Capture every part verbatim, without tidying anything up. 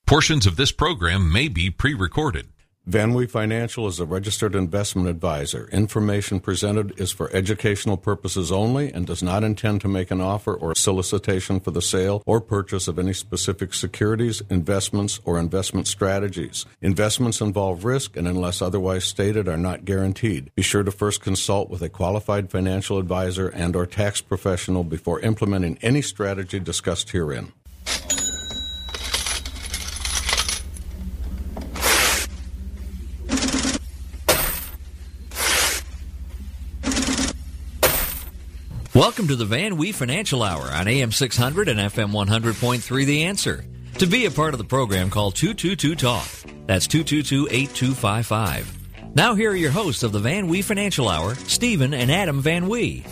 Portions of this program may be pre-recorded. VanWee Financial is a registered investment advisor. Information presented is for educational purposes only and does not intend to make an offer or solicitation for the sale or purchase of any specific securities, investments, or investment strategies. Investments involve risk and, unless otherwise stated, are not guaranteed. Be sure to first consult with a qualified financial advisor and or tax professional before implementing any strategy discussed herein. Welcome to the VanWee Financial Hour on A M six hundred and F M one hundred point three The Answer. To be a part of the program, call two two two talk. That's two two two, eight two five five. Now here are your hosts of the VanWee Financial Hour, Stephen and Adam VanWee.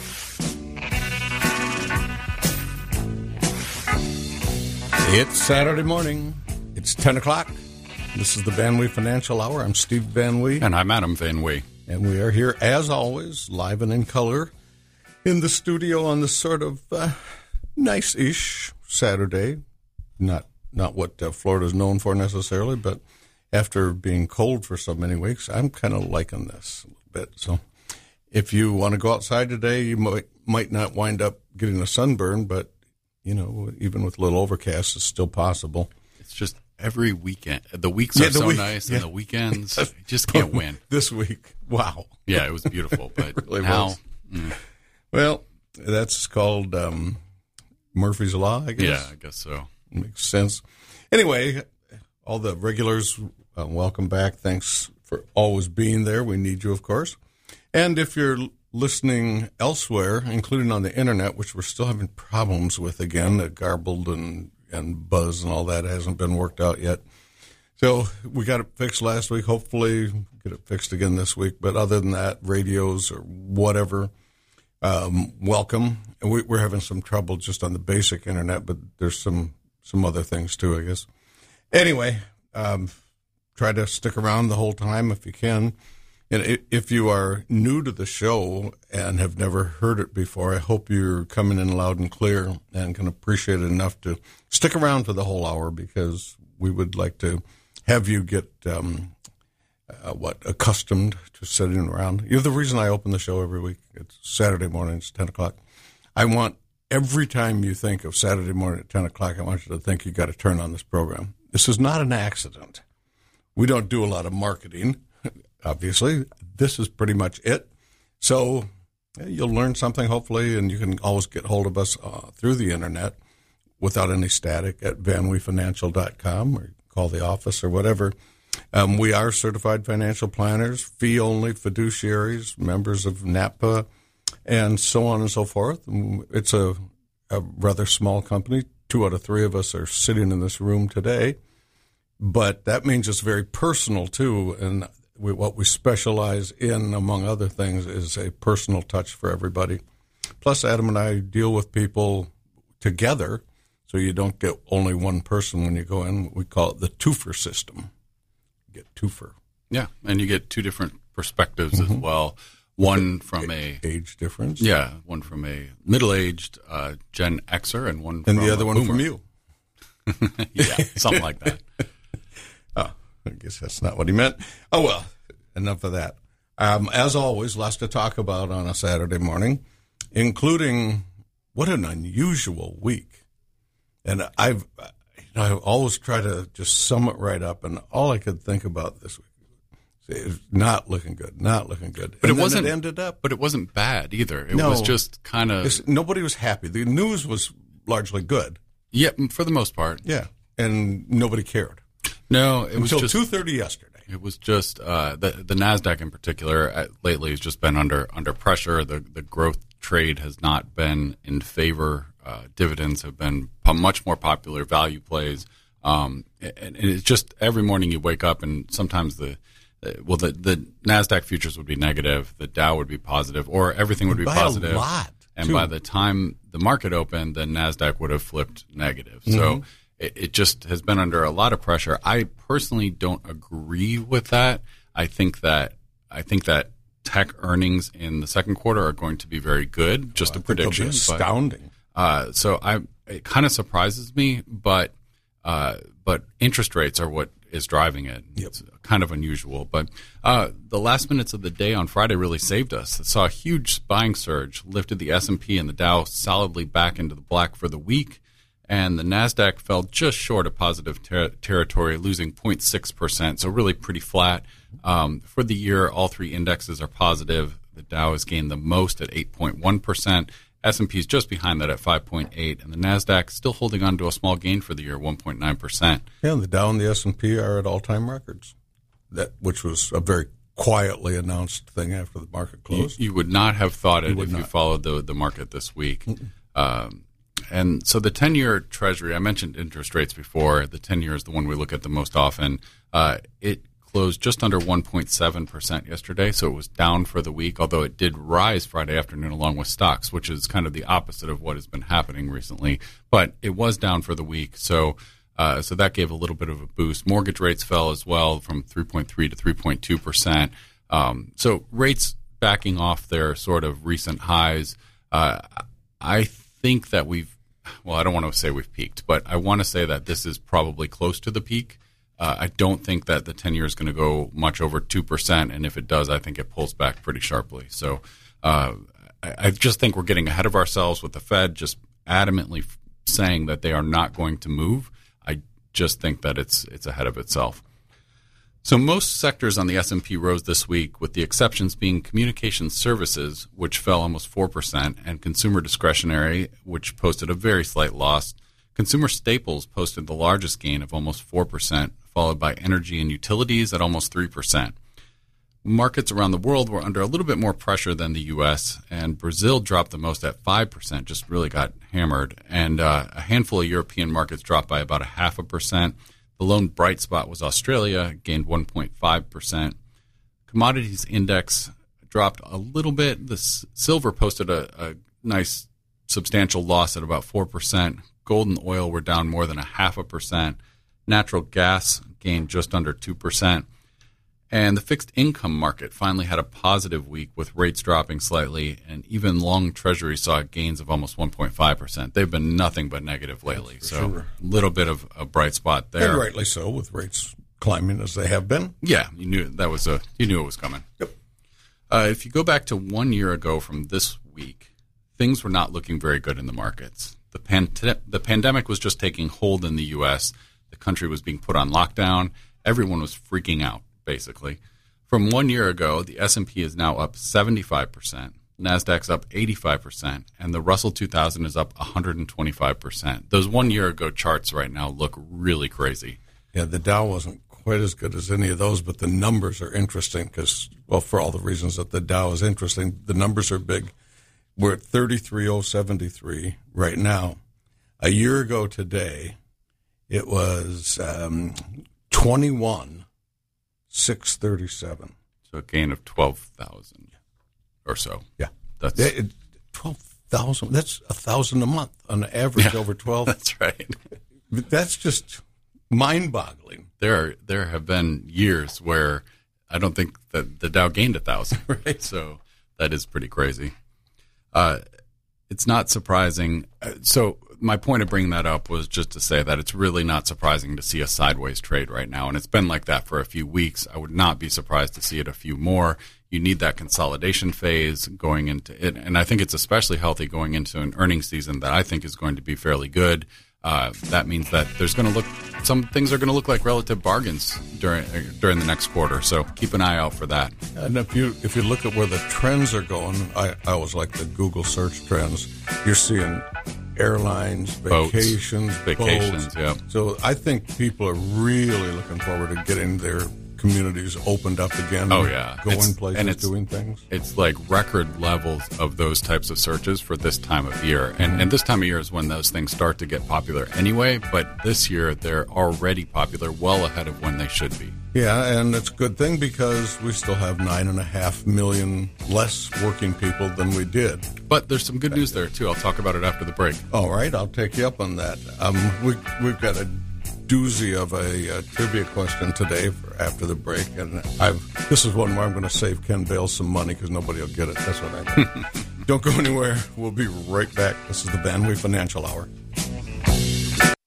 It's Saturday morning. It's ten o'clock. This is the VanWee Financial Hour. I'm Steve VanWee. And I'm Adam VanWee. And we are here, as always, live and in color, in the studio on this sort of uh, nice-ish Saturday. Not not what uh, Florida's known for necessarily, but after being cold for so many weeks, I'm kind of liking this a little bit. So if you want to go outside today, you might, might not wind up getting a sunburn, but, you know, even with a little overcast, it's still possible. It's just every weekend. The weeks Yeah, are the so week- nice, yeah. and the weekends, you just can't win. This week, wow. Yeah, it was beautiful, but It really now, was. mm, Well, that's called um, Murphy's Law, I guess. yeah, I guess so. Makes sense. Anyway, all the regulars, uh, welcome back. Thanks for always being there. We need you, of course. And if you're l- listening elsewhere, including on the internet, which we're still having problems with again, the garbled and, and buzz and all that hasn't been worked out yet. So we got it fixed last week. Hopefully get it fixed again this week. But other than that, radios or whatever, um, welcome. And we, we're having some trouble just on the basic internet, but there's some, some other things too, I guess. Anyway, um, try to stick around the whole time if you can. And i- if you are new to the show and have never heard it before, I hope you're coming in loud and clear and can appreciate it enough to stick around for the whole hour, because we would like to have you get, um, uh, what, accustomed to sitting around. You're the reason I open the show every week. It's Saturday morning, it's ten o'clock. I want every time you think of Saturday morning at ten o'clock, I want you to think you got to turn on this program. This is not an accident. We don't do a lot of marketing, obviously. This is pretty much it. So yeah, you'll learn something, hopefully, and you can always get hold of us uh, through the internet without any static at van wee financial dot com, or call the office or whatever. Um, we are certified financial planners, fee-only fiduciaries, members of NAPA, and so on and so forth. It's a, a rather small company. Two out of three of us are sitting in this room today, but that means it's very personal too. And we, what we specialize in, among other things, is a personal touch for everybody. Plus, Adam and I deal with people together, so you don't get only one person when you go in. We call it the twofer system. You get twofer. Yeah, and you get two different perspectives as well. One from a age difference. yeah, one from a middle-aged uh, Gen Xer, and one And from the other a one boomer. from you. Yeah, something like that. Oh, I guess that's not what he meant. Oh, well, enough of that. Um, as always, lots to talk about on a Saturday morning, including what an unusual week. And I've, you know, I always try to just sum it right up, and all I could think about this week is not looking good, not looking good. But And it then wasn't. It ended up. But it wasn't bad either. It No. was just kind of It's- nobody was happy. The news was largely good. yeah, for the most part. Yeah, and nobody cared No, it was until just two thirty yesterday. It was just uh, the the Nasdaq in particular uh, lately has just been under under pressure. The the growth trade has not been in favor. Uh, dividends have been po- much more popular. Value plays, um, and, and it's just every morning you wake up and sometimes the uh, well the the Nasdaq futures would be negative, the Dow would be positive, or everything would be By positive. a lot. And too. by the time the market opened, the Nasdaq would have flipped negative. Mm-hmm. So it, it just has been under a lot of pressure. I personally don't agree with that. I think that I think that tech earnings in the second quarter are going to be very good. Just Well, a I think they'll be prediction. but, astounding. uh, so I it kind of surprises me, but uh, but interest rates are what is driving it. Yep. It's kind of unusual. But uh, the last minutes of the day on Friday really saved us. It saw a huge buying surge, lifted the S and P and the Dow solidly back into the black for the week, and the NASDAQ fell just short of positive ter- territory, losing zero point six percent, so really pretty flat. Um, for the year, all three indexes are positive. The Dow has gained the most at eight point one percent. S and P is just behind that at five point eight, and the NASDAQ still holding on to a small gain for the year, one point nine percent. Yeah, the Dow and the S and P are at all-time records, that which was a very quietly announced thing after the market closed. You, you would not have thought it You if would you not. followed the, the market this week. Um, and so the ten-year Treasury, I mentioned interest rates before. The ten-year is the one we look at the most often. Uh, it closed just under one point seven percent yesterday, so it was down for the week, although it did rise Friday afternoon along with stocks, which is kind of the opposite of what has been happening recently. But it was down for the week, so uh, so that gave a little bit of a boost. Mortgage rates fell as well from three point three to three point two percent. Um, so rates backing off their sort of recent highs. Uh, I think that we've, well, I don't want to say we've peaked, but I want to say that this is probably close to the peak. Uh, I don't think that the ten-year is going to go much over two percent, and if it does, I think it pulls back pretty sharply. So uh, I, I just think we're getting ahead of ourselves with the Fed just adamantly f- saying that they are not going to move. I just think that it's it's ahead of itself. So most sectors on the S and P rose this week, with the exceptions being communication services, which fell almost four percent, and consumer discretionary, which posted a very slight loss. Consumer staples posted the largest gain of almost four percent, followed by energy and utilities at almost three percent. Markets around the world were under a little bit more pressure than the U S, and Brazil dropped the most at five percent, just really got hammered. And uh, a handful of European markets dropped by about a half a percent. The lone bright spot was Australia, gained one point five percent. Commodities index dropped a little bit. The s- silver posted a, a nice substantial loss at about four percent. Gold and oil were down more than a half a percent. Natural gas gained just under two percent. And the fixed income market finally had a positive week with rates dropping slightly, and even long treasury saw gains of almost one point five percent. They've been nothing but negative lately. For so sure. a little bit of a bright spot there. And rightly so, with rates climbing as they have been. Yeah, you knew that was a you knew it was coming. Yep. Uh, if you go back to one year ago from this week, things were not looking very good in the markets. The pan- the pandemic was just taking hold in the U S. The country was being put on lockdown. Everyone was freaking out, basically. From one year ago, the S and P is now up seventy-five percent. NASDAQ's up eighty-five percent, and the Russell two thousand is up one hundred twenty-five percent. Those one year ago charts right now look really crazy. Yeah, the Dow wasn't quite as good as any of those, but the numbers are interesting because, well, for all the reasons that the Dow is interesting, the numbers are big. We're at thirty-three thousand seventy-three right now. A year ago today, it was um, twenty-one thousand six hundred thirty-seven. So a gain of twelve thousand or so. Yeah. That's Yeah, it- twelve thousand. That's one thousand a month on average Yeah. over twelve. That's right. That's just mind-boggling. There are, there have been years where I don't think that the Dow gained a thousand. Right. So that is pretty crazy. Uh, it's not surprising. Uh, so my point of bringing that up was just to say that it's really not surprising to see a sideways trade right now. And it's been like that for a few weeks. I would not be surprised to see it a few more. You need that consolidation phase going into it. And I think it's especially healthy going into an earnings season that I think is going to be fairly good. Uh, that means that there's going to look, some things are going to look like relative bargains during during the next quarter. So keep an eye out for that. And if you if you look at where the trends are going, I, I always like the Google search trends. You're seeing airlines, Boats. vacations, Vacations, boats. yeah. So I think people are really looking forward to getting their communities opened up again. Oh, yeah. Going It's- places, and it's- doing things. It's like record levels of those types of searches for this time of year. And, and this time of year is when those things start to get popular anyway. But this year, they're already popular well ahead of when they should be. Yeah, and it's a good thing because we still have nine and a half million less working people than we did. But there's some good news there, too. I'll talk about it after the break. All right, I'll take you up on that. Um, we, we've got a doozy of a, a trivia question today for after the break, and I've this is one where I'm going to save Ken Bales some money because nobody will get it. That's what I think. Don't go anywhere. We'll be right back. This is the Van Wee Financial Hour.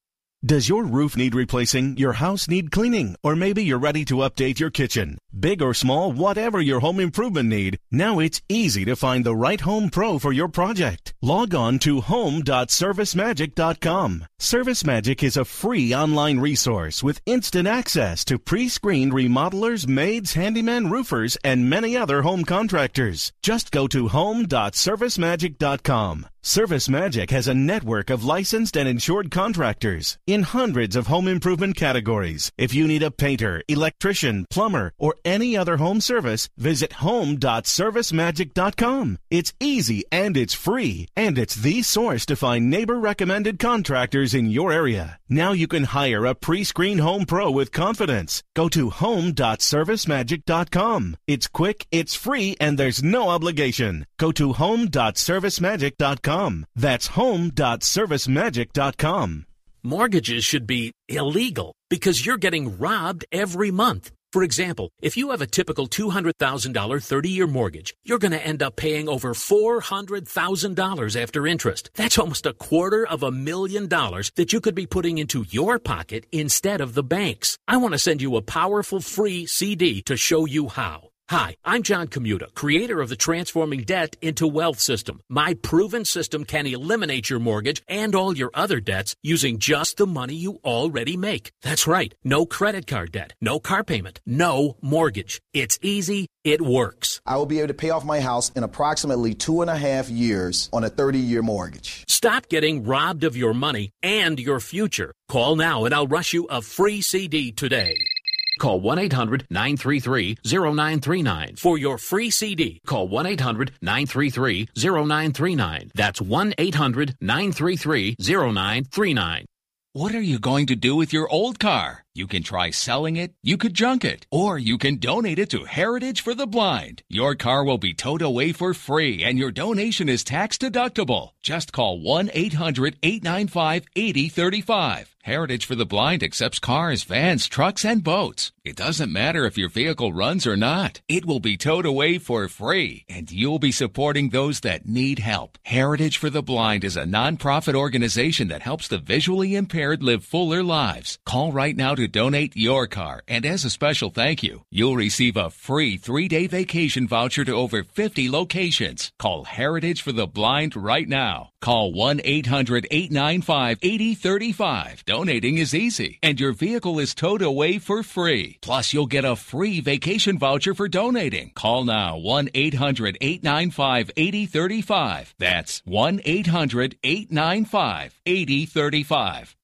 Does your roof need replacing, your house need cleaning, or maybe you're ready to update your kitchen? Big or small, whatever your home improvement need, now it's easy to find the right home pro for your project. Log on to home dot service magic dot com. ServiceMagic is a free online resource with instant access to pre-screened remodelers, maids, handymen, roofers, and many other home contractors. Just go to home dot service magic dot com. ServiceMagic has a network of licensed and insured contractors in hundreds of home improvement categories. If you need a painter, electrician, plumber, or any other home service, visit home dot service magic dot com. It's easy and it's free, and it's the source to find neighbor-recommended contractors in your area. Now you can hire a pre-screened home pro with confidence. Go to home dot service magic dot com. It's quick, it's free, and there's no obligation. Go to home dot service magic dot com. That's home dot service magic dot com. Mortgages should be illegal because you're getting robbed every month. For example, if you have a typical two hundred thousand dollars thirty-year mortgage, you're going to end up paying over four hundred thousand dollars after interest. That's almost a quarter of a million dollars that you could be putting into your pocket instead of the bank's. I want to send you a powerful free C D to show you how. Hi, I'm John Commuta, creator of the Transforming Debt into Wealth system. My proven system can eliminate your mortgage and all your other debts using just the money you already make. That's right. No credit card debt, no car payment, no mortgage. It's easy. It works. I will be able to pay off my house in approximately two and a half years on a thirty-year mortgage. Stop getting robbed of your money and your future. Call now and I'll rush you a free C D today. Call one eight hundred nine three three zero nine three nine for your free C D. Call one eight hundred nine three three zero nine three nine. That's one eight hundred nine three three zero nine three nine. What are you going to do with your old car? You can try selling it, you could junk it, or you can donate it to Heritage for the Blind. Your car will be towed away for free, and your donation is tax deductible. Just call one eight hundred eight nine five eight zero three five. Heritage for the Blind accepts cars, vans, trucks, and boats. It doesn't matter if your vehicle runs or not. It will be towed away for free, and you'll be supporting those that need help. Heritage for the Blind is a nonprofit organization that helps the visually impaired live fuller lives. Call right now to donate your car, and as a special thank you, you'll receive a free three-day vacation voucher to over fifty locations. Call Heritage for the Blind right now. Call one eight hundred eight nine five eight zero three five. Donating is easy, and your vehicle is towed away for free. Plus, you'll get a free vacation voucher for donating. Call now, one eight hundred eight nine five eight zero three five. That's one eight hundred eight nine five eight zero three five.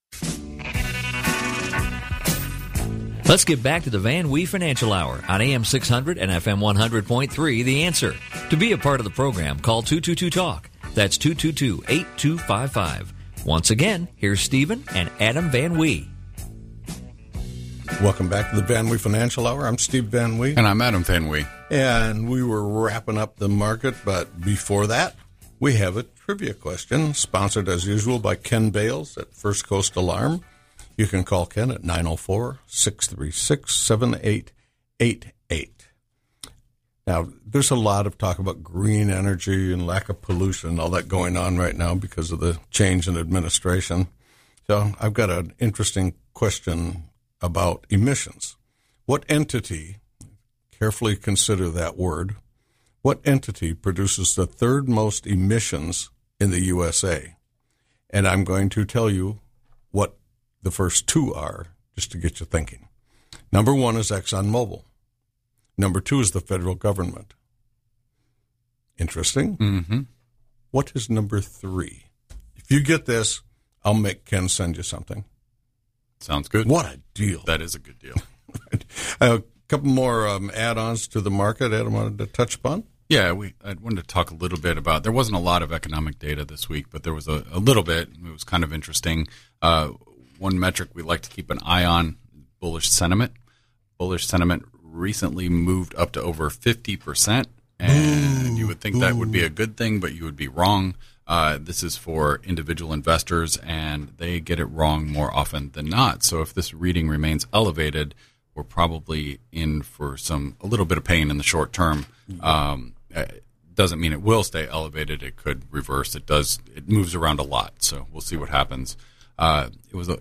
Let's get back to the Van Wee Financial Hour on A M six hundred and F M one hundred point three, The Answer. To be a part of the program, call two two two talk. That's two two two eight two five five. Once again, here's Stephen and Adam Van Wee. Welcome back to the Van Wee Financial Hour. I'm Steve Van Wee. And I'm Adam Van Wee. And we were wrapping up the market, but before that, we have a trivia question, sponsored as usual by Ken Bales at First Coast Alarm. You can call Ken at nine oh four, six three six, seven eight eight eight. Now, there's a lot of talk about green energy and lack of pollution, all that going on right now because of the change in administration. So I've got an interesting question about emissions. What entity, carefully consider that word, what entity produces the third most emissions in the U S A? And I'm going to tell you what the first two are, just to get you thinking. Number one is ExxonMobil. Number two is the federal government. Interesting. Mm-hmm. What is number three? If you get this, I'll make Ken send you something. Sounds good. What a deal. That is a good deal. A couple more um, add-ons to the market Adam wanted to touch upon. Yeah, we I wanted to talk a little bit about, there wasn't a lot of economic data this week, but there was a, a little bit. It was kind of interesting. Uh, one metric we like to keep an eye on, bullish sentiment. Bullish sentiment recently moved up to over fifty percent, and ooh, you would think ooh. that would be a good thing, but you would be wrong. Uh, this is for individual investors, and they get it wrong more often than not. So if this reading remains elevated, we're probably in for some a little bit of pain in the short term. Um, it doesn't mean it will stay elevated. It could reverse. It does. It moves around a lot, so we'll see what happens. Uh, it was a,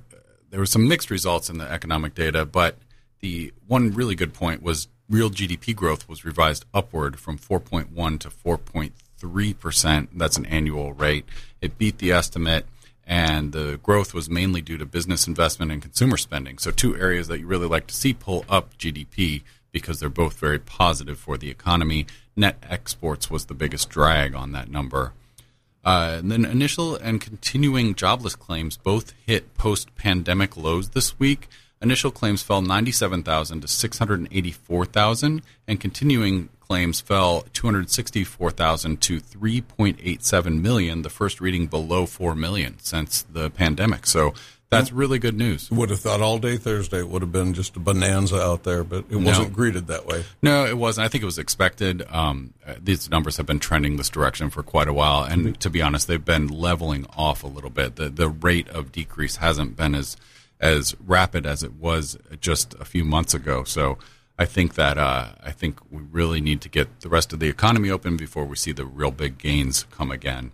there were some mixed results in the economic data, but the one really good point was real G D P growth was revised upward from four point one to four point three percent. That's an annual rate. It beat the estimate, and the growth was mainly due to business investment and consumer spending. So two areas that you really like to see pull up G D P because they're both very positive for the economy. Net exports was the biggest drag on that number. Uh, and then initial and continuing jobless claims both hit post-pandemic lows this week. Initial claims fell ninety-seven thousand to six hundred eighty-four thousand, and continuing claims fell two hundred sixty-four thousand to three point eight seven million, the first reading below four million since the pandemic. So that's really good news. Would have thought all day Thursday it would have been just a bonanza out there, but it wasn't no. greeted that way. No, it wasn't. I think it was expected. Um, these numbers have been trending this direction for quite a while, and mm-hmm. to be honest, they've been leveling off a little bit. The the rate of decrease hasn't been as as rapid as it was just a few months ago. So I think that uh, I think we really need to get the rest of the economy open before we see the real big gains come again.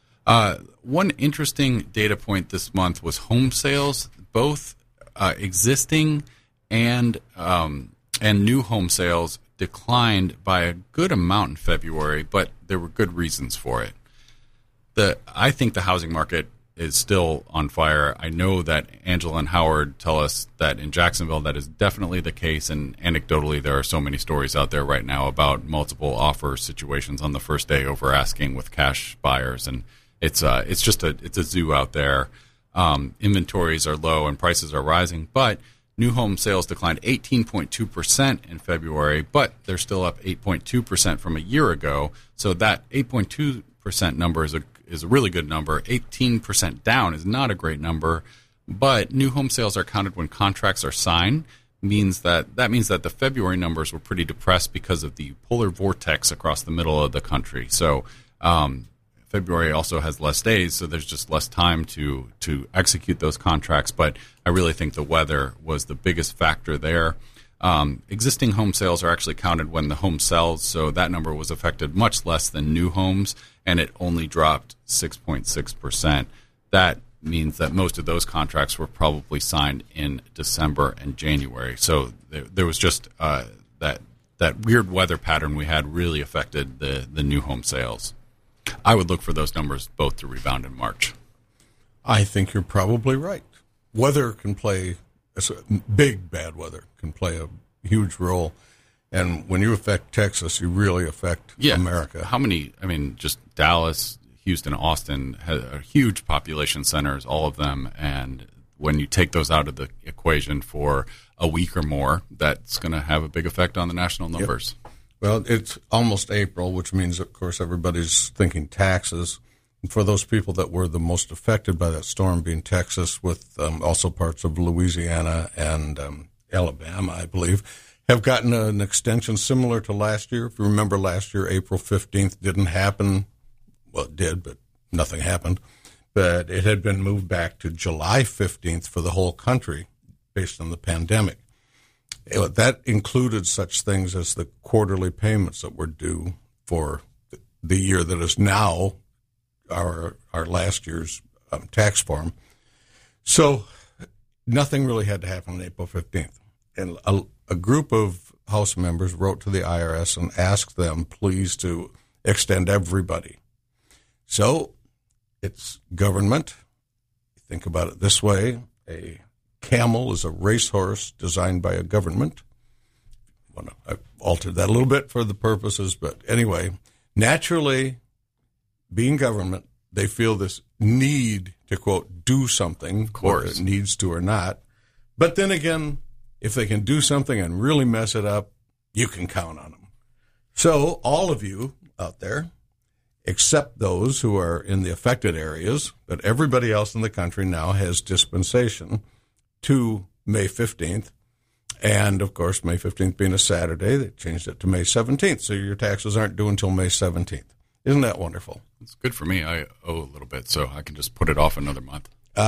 Uh, one interesting data point this month was home sales, both uh, existing and um, and new home sales declined by a good amount in February, but there were good reasons for it. The I think the housing market is still on fire. I know that Angela and Howard tell us that in Jacksonville that is definitely the case, and anecdotally there are so many stories out there right now about multiple offer situations on the first day over asking with cash buyers, and it's uh it's just a it's a zoo out there. Um, inventories are low and prices are rising, but new home sales declined eighteen point two percent in February, but they're still up eight point two percent from a year ago. So that eight point two percent number is a is a really good number. eighteen percent down is not a great number, but new home sales are counted when contracts are signed. Means that that means that the February numbers were pretty depressed because of the polar vortex across the middle of the country. So um, February also has less days, so there's just less time to to execute those contracts. But I really think the weather was the biggest factor there. Um, existing home sales are actually counted when the home sells, so that number was affected much less than new homes, and it only dropped six point six percent. That means that most of those contracts were probably signed in December and January. So there, there was just uh, that that weird weather pattern we had really affected the, the new home sales. I would look for those numbers both to rebound in March. I think you're probably right. Weather can play, big bad weather can play a huge role. And when you affect Texas, you really affect yeah. America. How many, I mean, just Dallas, Houston, Austin are huge population centers, all of them. And when you take those out of the equation for a week or more, that's going to have a big effect on the national numbers. Yep. Well, it's almost April, which means, of course, everybody's thinking taxes. And for those people that were the most affected by that storm, being Texas, with um, also parts of Louisiana and um, Alabama, I believe, have gotten an extension similar to last year. If you remember last year, April fifteenth didn't happen. Well, it did, but nothing happened. But it had been moved back to July fifteenth for the whole country based on the pandemic. That included such things as the quarterly payments that were due for the year that is now our our last year's um, tax form. So nothing really had to happen on April fifteenth. And a, a group of House members wrote to the I R S and asked them, please, to extend everybody. So it's government. Think about it this way. A camel is a racehorse designed by a government. I've altered that a little bit for the purposes, but anyway, naturally, being government, they feel this need to, quote, do something, of course, whether it needs to or not. But then again, if they can do something and really mess it up, you can count on them. So all of you out there, except those who are in the affected areas, but everybody else in the country now has dispensation to May fifteenth. And, of course, May fifteenth being a Saturday, they changed it to May seventeenth. So your taxes aren't due until May seventeenth. Isn't that wonderful? It's good for me. I owe a little bit, so I can just put it off another month.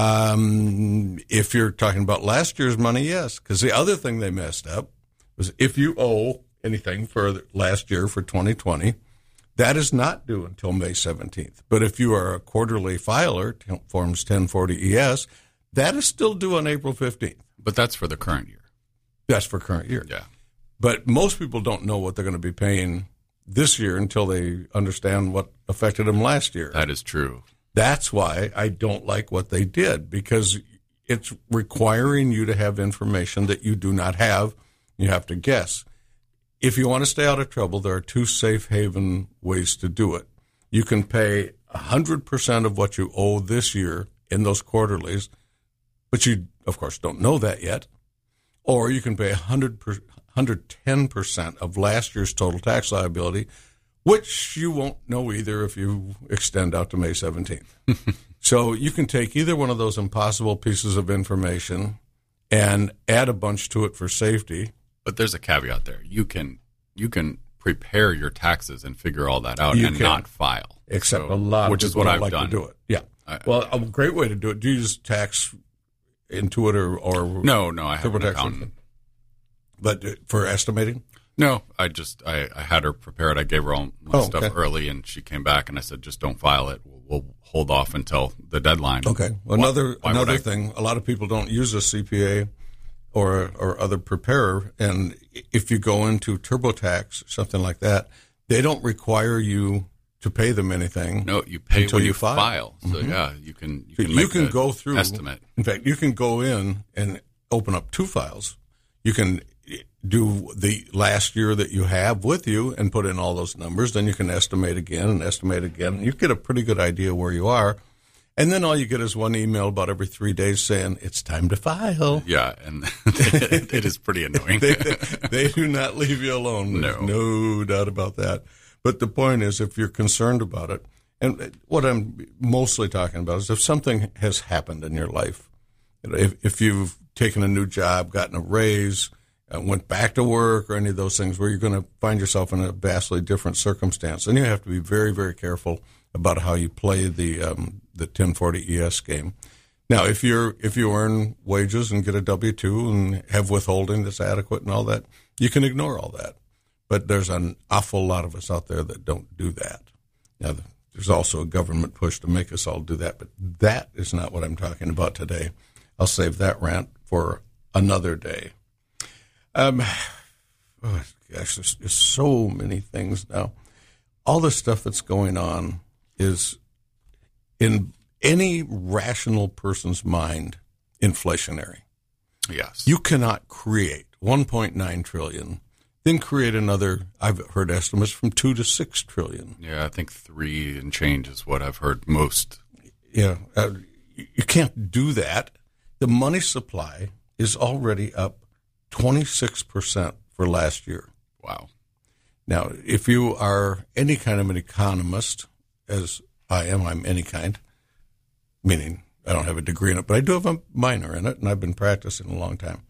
Um, if you're talking about last year's money, yes. Because the other thing they messed up was if you owe anything for last year for twenty twenty, that is not due until May seventeenth. But if you are a quarterly filer, Forms ten forty E S, That is still due on April fifteenth. But that's for the current year. That's for current year. Yeah. But most people don't know what they're going to be paying this year until they understand what affected them last year. That is true. That's why I don't like what they did, because it's requiring you to have information that you do not have. You have to guess. If you want to stay out of trouble, there are two safe haven ways to do it. You can pay one hundred percent of what you owe this year in those quarterlies, but you, of course, don't know that yet. Or you can pay one hundred per, one hundred ten percent of last year's total tax liability, which you won't know either if you extend out to May seventeenth. So you can take either one of those impossible pieces of information and add a bunch to it for safety. But there's a caveat there. You can you can prepare your taxes and figure all that out You and can. not file. Except So- a lot which of is people what don't I've like done. to do it. Yeah. I- Well, a great way to do it. Do you use Tax Intuit or, or No, no, I have an TurboTax? accountant. But uh, for estimating? No, I just I, I had her prepared. I gave her all my Oh, stuff okay. early, and she came back, and I said, just don't file it. We'll, we'll hold off until the deadline. Okay. Why- Another why would another I- thing, a lot of people don't use a C P A or or other preparer, and if you go into TurboTax, something like that, they don't require you to pay them anything. No, you pay until when you you file. file. So Mhm. yeah, you can you So can, you make can the go through estimate. In fact, you can go in and open up two files. You can do the last year that you have with you and put in all those numbers. Then you can estimate again and estimate again. You get a pretty good idea where you are. And then all you get is one email about every three days saying, it's time to file. Yeah, and it, it is pretty annoying. they, they, they do not leave you alone. There's No. no doubt about that. But the point is, if you're concerned about it, and what I'm mostly talking about is if something has happened in your life, if, if you've taken a new job, gotten a raise, uh, went back to work, or any of those things where you're going to find yourself in a vastly different circumstance, then you have to be very, very careful about how you play the um, the ten forty E S game. Now, if you're if you earn wages and get a W two and have withholding that's adequate and all that, you can ignore all that. But there's an awful lot of us out there that don't do that. Now, there's also a government push to make us all do that, but that is not what I'm talking about today. I'll save that rant for another day. Um, oh gosh, there's, there's so many things now. All the stuff that's going on is, in any rational person's mind, inflationary. Yes. You cannot create one point nine trillion dollars, then create another, I've heard estimates from two to six trillion. Yeah, I think three and change is what I've heard most. Yeah, uh, you can't do that. The money supply is already up twenty-six percent for last year. Wow. Now, if you are any kind of an economist, as I am, I'm any kind, meaning I don't have a degree in it, but I do have a minor in it, and I've been practicing a long time.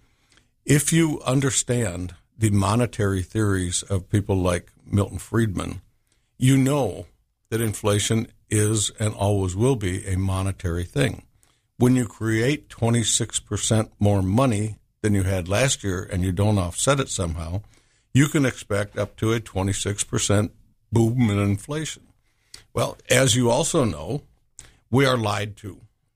If you understand the monetary theories of people like Milton Friedman, you know that inflation is and always will be a monetary thing. When you create twenty-six percent more money than you had last year and you don't offset it somehow, you can expect up to a twenty-six percent boom in inflation. Well, as you also know, we are lied to.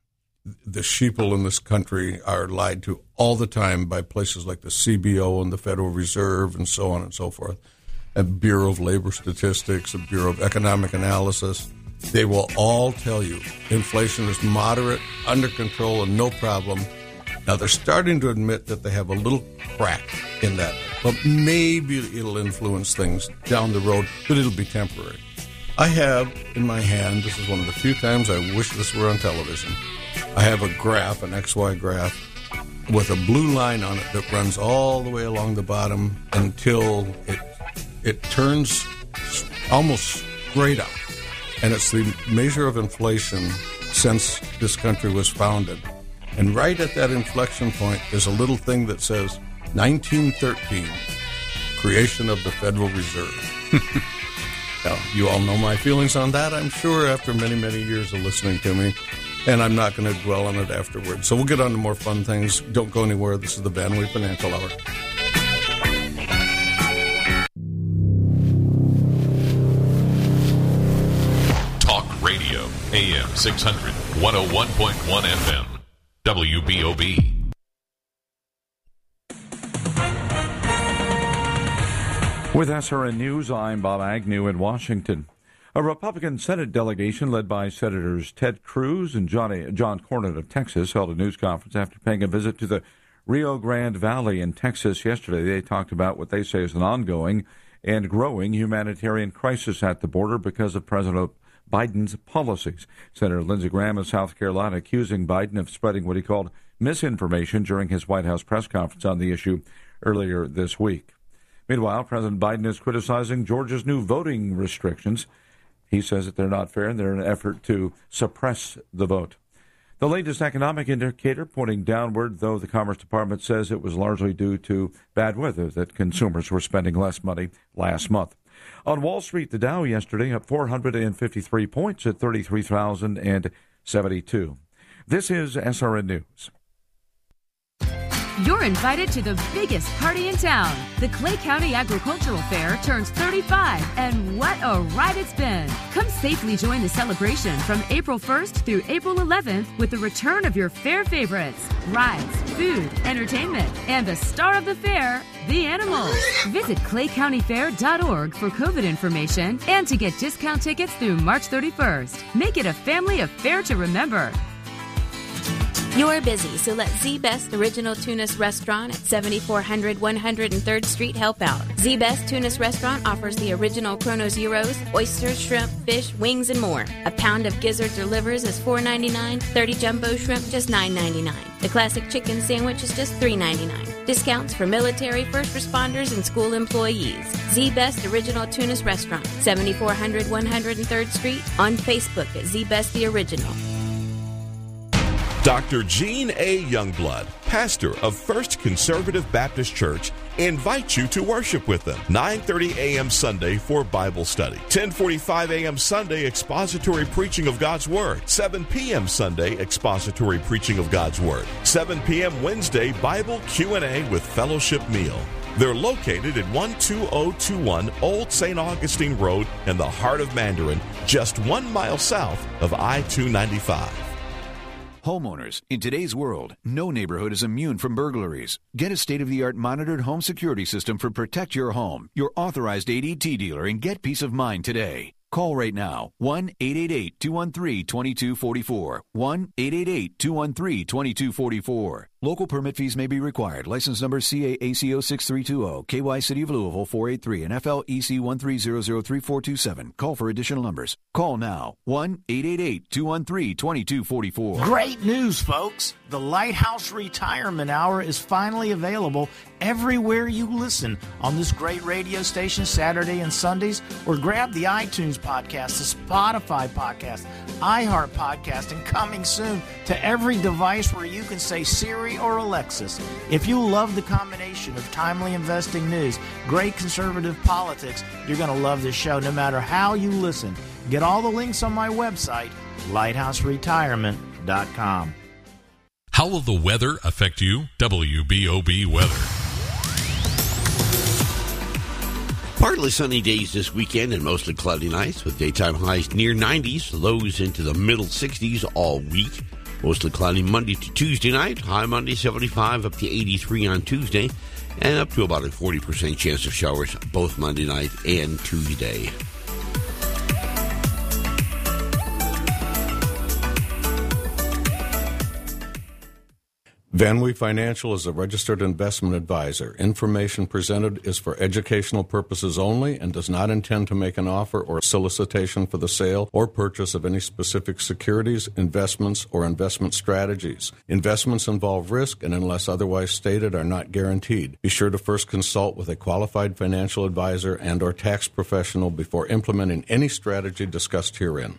The sheeple in this country are lied to all the time by places like the C B O and the Federal Reserve and so on and so forth, and Bureau of Labor Statistics, the Bureau of Economic Analysis. They will all tell you inflation is moderate, under control, and no problem. Now, they're starting to admit that they have a little crack in that, but maybe it'll influence things down the road, but it'll be temporary. I have in my hand, this is one of the few times I wish this were on television, I have a graph, an X Y graph, with a blue line on it that runs all the way along the bottom until it it turns almost straight up. And it's the measure of inflation since this country was founded. And right at that inflection point, there's a little thing that says nineteen thirteen, creation of the Federal Reserve. Now, you all know my feelings on that, I'm sure, after many, many years of listening to me. And I'm not going to dwell on it afterwards. So we'll get on to more fun things. Don't go anywhere. This is the Van Wee Financial Hour. Talk Radio, A M six hundred, one oh one point one F M. W B O B. With S R N News, I'm Bob Agnew in Washington. A Republican Senate delegation led by Senators Ted Cruz and Johnny, John Cornyn of Texas held a news conference after paying a visit to the Rio Grande Valley in Texas yesterday. They talked about what they say is an ongoing and growing humanitarian crisis at the border because of President Biden's policies. Senator Lindsey Graham of South Carolina accusing Biden of spreading what he called misinformation during his White House press conference on the issue earlier this week. Meanwhile, President Biden is criticizing Georgia's new voting restrictions. He says that they're not fair and they're an effort to suppress the vote. The latest economic indicator pointing downward, though the Commerce Department says it was largely due to bad weather that consumers were spending less money last month. On Wall Street, the Dow yesterday up four hundred fifty-three points at thirty-three thousand seventy-two. This is S R N News. You're invited to the biggest party in town. The Clay County Agricultural Fair turns thirty-five, and what a ride it's been. Come safely join the celebration from April first through April eleventh with the return of your fair favorites, rides, food, entertainment, and the star of the fair, the animals. Visit clay county fair dot org for COVID information and to get discount tickets through March thirty-first. Make it a family affair to remember. You're busy, so let Z-Best Original Tunis Restaurant at seventy-four hundred one hundred third Street help out. Z-Best Tunis Restaurant offers the original Kronos Gyros, oysters, shrimp, fish, wings, and more. A pound of gizzards or livers is four ninety-nine, thirty jumbo shrimp just nine ninety-nine. The classic chicken sandwich is just three ninety-nine. Discounts for military, first responders, and school employees. Z-Best Original Tunis Restaurant, seventy-four hundred one hundred third Street, on Facebook at Z-Best The Original. Doctor Gene A. Youngblood, pastor of First Conservative Baptist Church, invites you to worship with them. nine thirty a.m. Sunday for Bible study. ten forty-five a.m. Sunday expository preaching of God's Word. seven p.m. Sunday expository preaching of God's Word. seven p.m. Wednesday Bible Q and A with fellowship meal. They're located at one two zero two one Old Saint Augustine Road in the heart of Mandarin, just one mile south of I two ninety-five. Homeowners, in today's world, no neighborhood is immune from burglaries. Get a state-of-the-art monitored home security system for Protect Your Home, your authorized A D T dealer, and get peace of mind today. Call right now, one eight eight eight, two one three, two two four four, one eight eight eight, two one three, two two four four. Local permit fees may be required. License number C A A C O six three two zero, K Y City of Louisville four eight three, and F L E C one three zero zero three four two seven. Call for additional numbers. Call now, one eight eight eight, two one three, two two four four. Great news, folks. The Lighthouse Retirement Hour is finally available everywhere you listen on this great radio station Saturday and Sundays, or grab the iTunes podcast, the Spotify podcast, iHeart podcast, and coming soon to every device where you can say Siri or Alexis. If you love the combination of timely investing news, great conservative politics, you're going to love this show no matter how you listen. Get all the links on my website, lighthouse retirement dot com. How will the weather affect you? W B O B weather. Partly sunny days this weekend and mostly cloudy nights with daytime highs near nineties, lows into the middle sixties all week. Mostly cloudy Monday to Tuesday night, high Monday seventy-five up to eighty-three on Tuesday, and up to about a forty percent chance of showers both Monday night and Tuesday. Van Wee Financial is a registered investment advisor. Information presented is for educational purposes only and does not intend to make an offer or solicitation for the sale or purchase of any specific securities, investments, or investment strategies. Investments involve risk and, unless otherwise stated, are not guaranteed. Be sure to first consult with a qualified financial advisor and or tax professional before implementing any strategy discussed herein.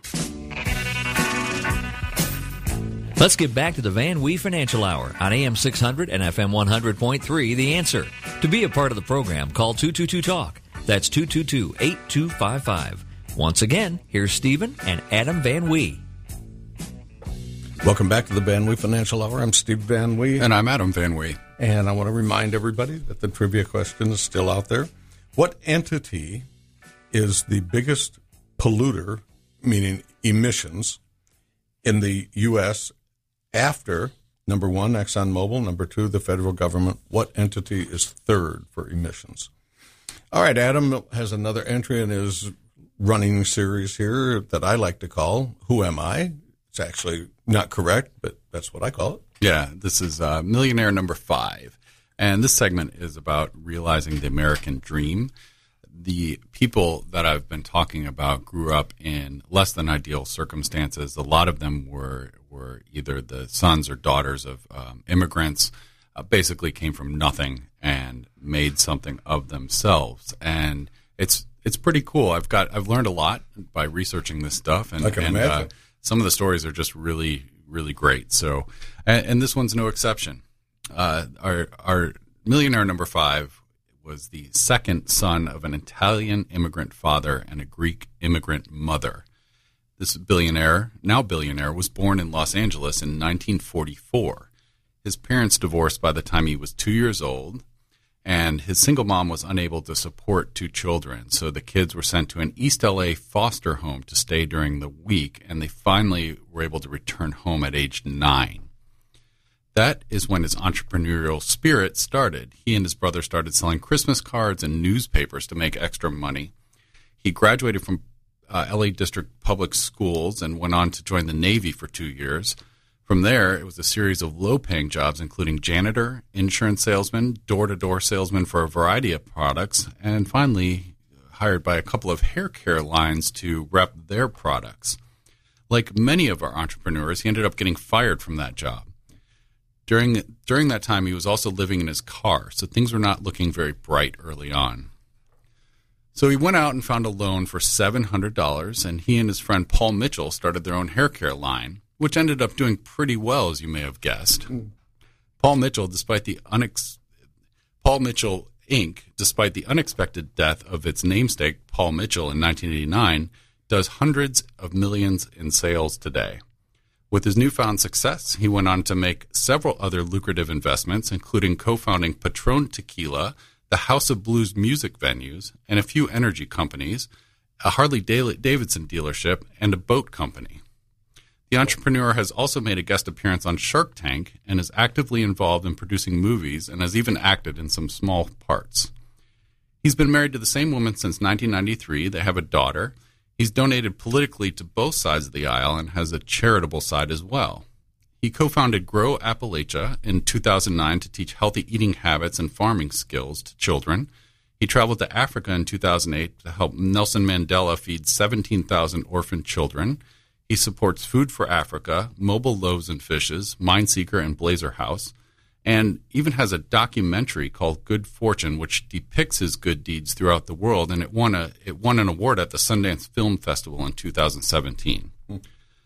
Let's get back to the Van Wee Financial Hour on A M six hundred and F M one hundred point three, The Answer. To be a part of the program, call two two two talk. That's two two two, eight two five five. Once again, here's Stephen and Adam Van Wee. Welcome back to the Van Wee Financial Hour. I'm Steve Van Wee. And I'm Adam Van Wee. And I want to remind everybody that the trivia question is still out there. What entity is the biggest polluter, meaning emissions, in the U S after Number one, ExxonMobil. Number two, the federal government. What entity is third for emissions? All right, Adam has another entry in his running series here that I like to call Who Am I? It's actually not correct, but that's what I call it. Yeah, this is uh, Millionaire number five. And this segment is about realizing the American dream. The people that I've been talking about grew up in less than ideal circumstances. A lot of them were were either the sons or daughters of um, immigrants, uh, basically came from nothing and made something of themselves. And it's it's pretty cool. I've got I've learned a lot by researching this stuff, and, I can and imagine. Uh, some of the stories are just really really great. So, and, and this one's no exception. Uh, our our millionaire number five was the second son of an Italian immigrant father and a Greek immigrant mother. This billionaire, now billionaire, was born in Los Angeles in nineteen forty-four. His parents divorced by the time he was two years old, and his single mom was unable to support two children. So the kids were sent to an East L A foster home to stay during the week, and they finally were able to return home at age nine. That is when his entrepreneurial spirit started. He and his brother started selling Christmas cards and newspapers to make extra money. He graduated from uh, L A District Public Schools and went on to join the Navy for two years. From there, it was a series of low-paying jobs, including janitor, insurance salesman, door-to-door salesman for a variety of products, and finally hired by a couple of hair care lines to rep their products. Like many of our entrepreneurs, he ended up getting fired from that job. During during that time, he was also living in his car, so things were not looking very bright early on. So he went out and found a loan for seven hundred dollars, and he and his friend Paul Mitchell started their own hair care line, which ended up doing pretty well, as you may have guessed. Mm. Paul Mitchell, despite the unex- Paul Mitchell Incorporated, despite the unexpected death of its namesake, Paul Mitchell, in nineteen eighty-nine, does hundreds of millions in sales today. With his newfound success, he went on to make several other lucrative investments, including co-founding Patron Tequila, the House of Blues music venues, and a few energy companies, a Harley-Davidson dealership, and a boat company. The entrepreneur has also made a guest appearance on Shark Tank and is actively involved in producing movies and has even acted in some small parts. He's been married to the same woman since nineteen ninety-three. They have a daughter. He's donated politically to both sides of the aisle and has a charitable side as well. He co-founded Grow Appalachia in two thousand nine to teach healthy eating habits and farming skills to children. He traveled to Africa in two thousand eight to help Nelson Mandela feed seventeen thousand orphan children. He supports Food for Africa, Mobile Loaves and Fishes, Mindseeker, and Blazer House, and even has a documentary called Good Fortune, which depicts his good deeds throughout the world, and it won a it won an award at the Sundance Film Festival in two thousand seventeen. Mm.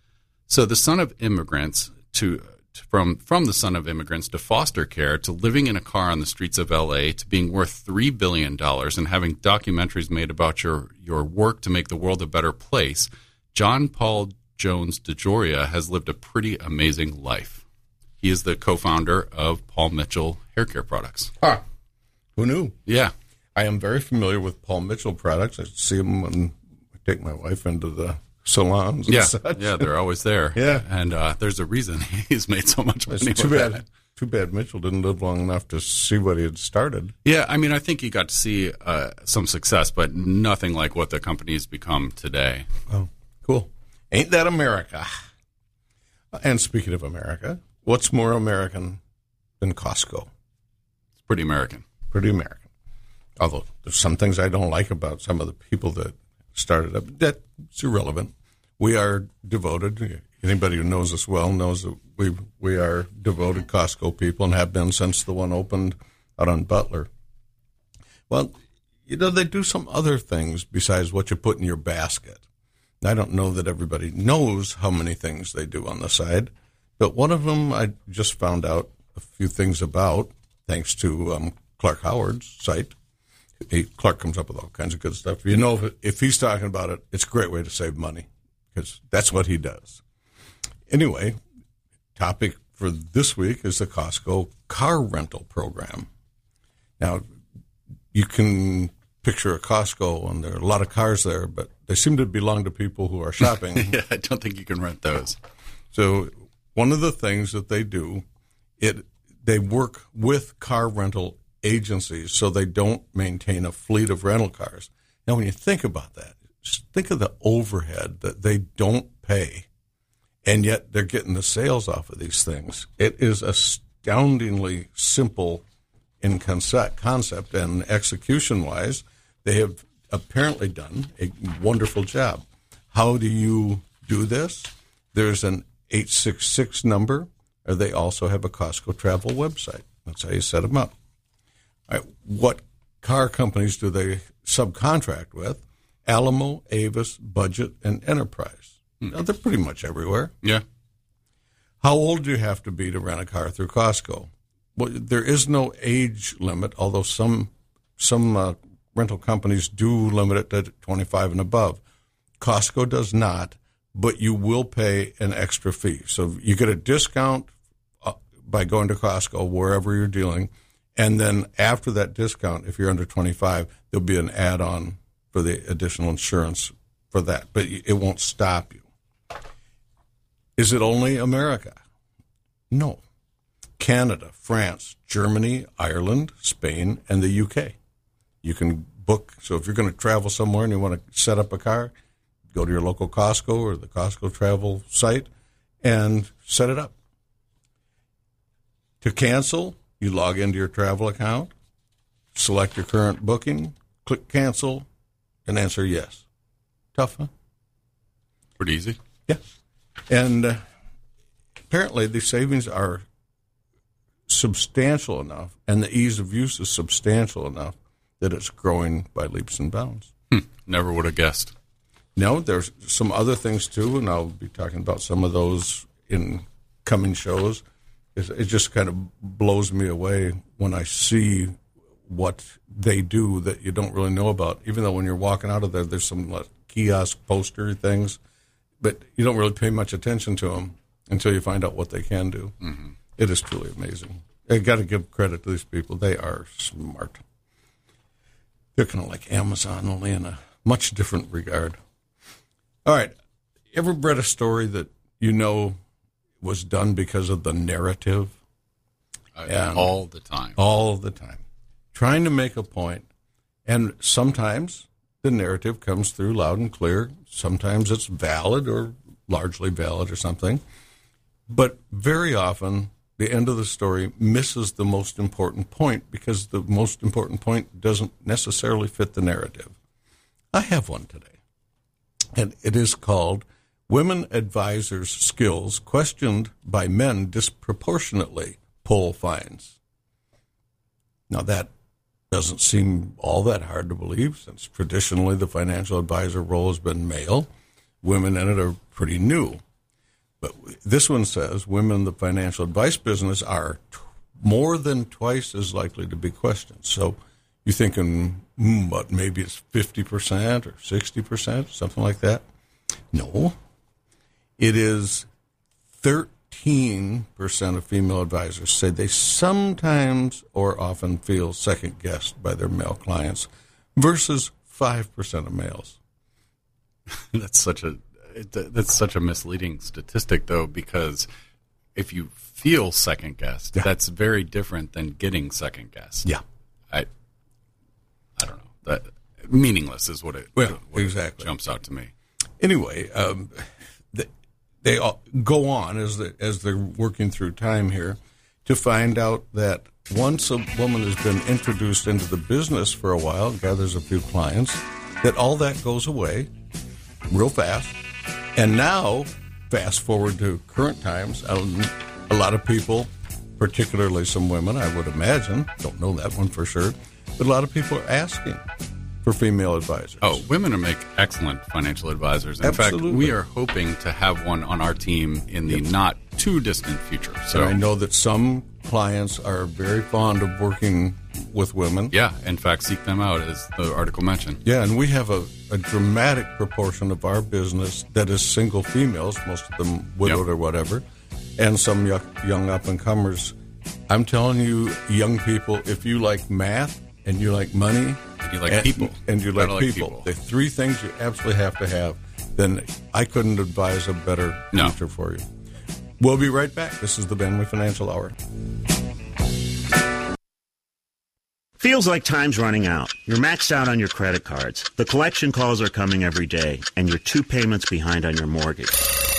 So the son of immigrants to, to from from the son of immigrants to foster care to living in a car on the streets of L A to being worth three billion dollars and having documentaries made about your, your work to make the world a better place, John Paul Jones DeJoria has lived a pretty amazing life. He is the co-founder of Paul Mitchell Hair Care Products. Ah, who knew? Yeah. I am very familiar with Paul Mitchell products. I see them when I take my wife into the salons and yeah. such. Yeah, they're always there. Yeah. And uh, there's a reason he's made so much money. It's too bad. That. Too bad Mitchell didn't live long enough to see what he had started. Yeah, I mean, I think he got to see uh, some success, but nothing like what the company has become today. Oh, cool. Ain't that America? And speaking of America, what's more American than Costco? It's pretty American. Pretty American. Although there's some things I don't like about some of the people that started up. That's irrelevant. We are devoted. Anybody who knows us well knows that we we are devoted Costco people and have been since the one opened out on Butler. Well, you know, they do some other things besides what you put in your basket. I don't know that everybody knows how many things they do on the side, but one of them I just found out a few things about, thanks to um, Clark Howard's site. He, Clark comes up with all kinds of good stuff. You know, if, if he's talking about it, it's a great way to save money, because that's what he does. Anyway, topic for this week is the Costco car rental program. Now, you can picture a Costco, and there are a lot of cars there, but they seem to belong to people who are shopping. Yeah, I don't think you can rent those. So one of the things that they do it they work with car rental agencies, so they don't maintain a fleet of rental cars. Now, when you think about that, just think of the overhead that they don't pay, and yet they're getting the sales off of these things. It is astoundingly simple in concept, concept and execution-wise. They have apparently done a wonderful job. How do you do this? There's an eight six six number, or they also have a Costco Travel website. That's how you set them up. All right, what car companies do they subcontract with? Alamo, Avis, Budget, and Enterprise. Mm. Now, they're pretty much everywhere. Yeah. How old do you have to be to rent a car through Costco? Well, there is no age limit, although some some uh, rental companies do limit it to twenty-five and above. Costco does not, but you will pay an extra fee. So you get a discount uh, by going to Costco, wherever you're dealing, and then after that discount, if you're under twenty-five, there'll be an add-on for the additional insurance for that, but it won't stop you. Is it only America? No. Canada, France, Germany, Ireland, Spain, and the U K. You can book. So if you're going to travel somewhere and you want to set up a car, go to your local Costco or the Costco Travel site and set it up. To cancel, you log into your travel account, select your current booking, click cancel, and answer yes. Tough, huh? Pretty easy. Yeah. And uh, apparently the savings are substantial enough, and the ease of use is substantial enough that it's growing by leaps and bounds. Hmm. Never would have guessed. No, there's some other things too, and I'll be talking about some of those in coming shows. It just kind of blows me away when I see what they do that you don't really know about, even though when you're walking out of there, there's some like, kiosk poster things, but you don't really pay much attention to them until you find out what they can do. Mm-hmm. It is truly amazing. I got to give credit to these people. They are smart. They're kind of like Amazon, only in a much different regard. All right. Ever read a story that you know was done because of the narrative? Uh, all the time. All the time. Trying to make a point. And sometimes the narrative comes through loud and clear. Sometimes it's valid or largely valid or something. But very often, the end of the story misses the most important point because the most important point doesn't necessarily fit the narrative. I have one today, and it is called Women Advisors' Skills Questioned by Men Disproportionately Poll Finds. Now, that doesn't seem all that hard to believe, since traditionally the financial advisor role has been male. Women in it are pretty new. But this one says women in the financial advice business are t- more than twice as likely to be questioned. So you're thinking, mm, but maybe it's fifty percent or sixty percent, something like that. No. It is thirteen percent of female advisors say they sometimes or often feel second-guessed by their male clients versus five percent of males. That's such a... It, that's such a misleading statistic, though, because if you feel second guessed, yeah. that's very different than getting second guessed. Yeah, I, I don't know. That meaningless is what it, well, what exactly it jumps out to me. Anyway, um, they, they all go on as they, as they're working through time here to find out that once a woman has been introduced into the business for a while, gathers a few clients, that all that goes away real fast. And now, fast forward to current times, a lot of people, particularly some women, I would imagine, don't know that one for sure, but a lot of people are asking for female advisors. Oh, women make excellent financial advisors. In Absolutely. fact, we are hoping to have one on our team in the yep. not too distant future. So and I know that some clients are very fond of working with women. Yeah, in fact, seek them out, as the article mentioned. Yeah, and we have a, a dramatic proportion of our business that is single females, most of them widowed yep. or whatever, and some young, young up-and-comers. I'm telling you, young people, if you like math and you like money, and you like and, people, and you like, like people, people, the three things you absolutely have to have, then I couldn't advise a better no. future for you. We'll be right back. This is the Van Wee Financial Hour. Feels like time's running out. You're maxed out on your credit cards. The collection calls are coming every day, and you're two payments behind on your mortgage.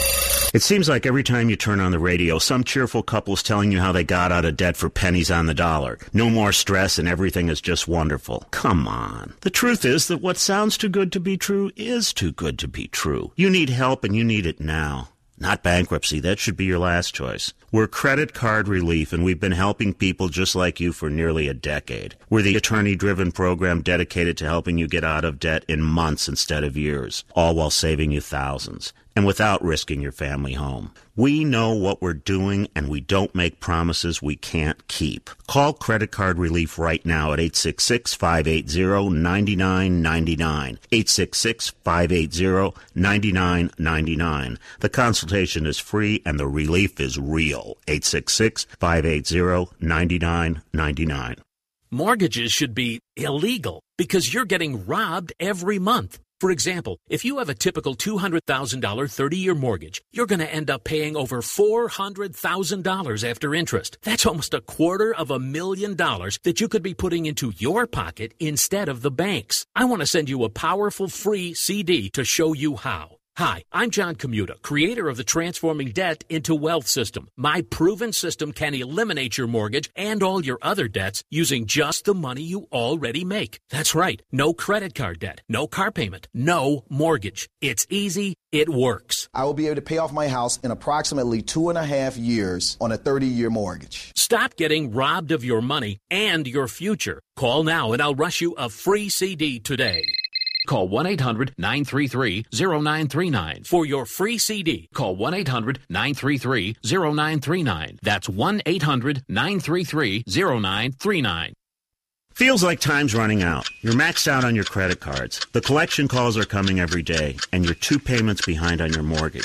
It seems like every time you turn on the radio, some cheerful couple's telling you how they got out of debt for pennies on the dollar. No more stress and everything is just wonderful. Come on. The truth is that what sounds too good to be true is too good to be true. You need help and you need it now. Not bankruptcy. That should be your last choice. We're Credit Card Relief, and we've been helping people just like you for nearly a decade. We're the attorney-driven program dedicated to helping you get out of debt in months instead of years, all while saving you thousands, and without risking your family home. We know what we're doing, and we don't make promises we can't keep. Call Credit Card Relief right now at eight six six, five eight zero, nine nine nine nine, eight six six, five eight zero, nine nine nine nine. The consultation is free, and the relief is real. eight six six, five eight zero, nine nine nine nine. Mortgages should be illegal because you're getting robbed every month. For example, if you have a typical two hundred thousand dollars thirty-year mortgage, you're going to end up paying over four hundred thousand dollars after interest. That's almost a quarter of a million dollars that you could be putting into your pocket instead of the bank's. I want to send you a powerful free C D to show you how. Hi, I'm John Commuta, creator of the Transforming Debt into Wealth system. My proven system can eliminate your mortgage and all your other debts using just the money you already make. That's right. No credit card debt, no car payment, no mortgage. It's easy. It works. I will be able to pay off my house in approximately two and a half years on a thirty-year mortgage. Stop getting robbed of your money and your future. Call now and I'll rush you a free C D today. Call one eight hundred nine three three zero nine three nine for your free C D. Call one eight hundred nine three three zero nine three nine. That's one eight hundred nine three three zero nine three nine. Feels like time's running out. You're maxed out on your credit cards. The collection calls are coming every day, and you're two payments behind on your mortgage.